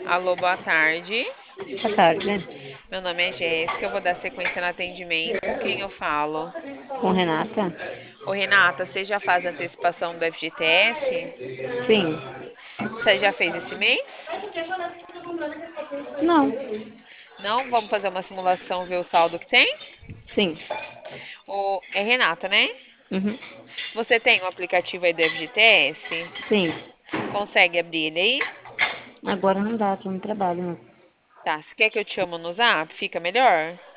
Alô, boa tarde. Boa tarde. Meu nome é Jéssica, eu vou dar sequência no atendimento. Com quem eu falo? Com Renata? Ô, Renata, você já faz antecipação do FGTS? Sim. Você já fez esse mês? Não. Não? Vamos fazer uma simulação, ver o saldo que tem? Sim. É Renata, né? Uhum. Você tem o aplicativo aí do FGTS? Sim. Consegue abrir ele aí? Agora não dá, tô no trabalho, né? Tá, você quer que eu te chamo no Zap? Fica melhor?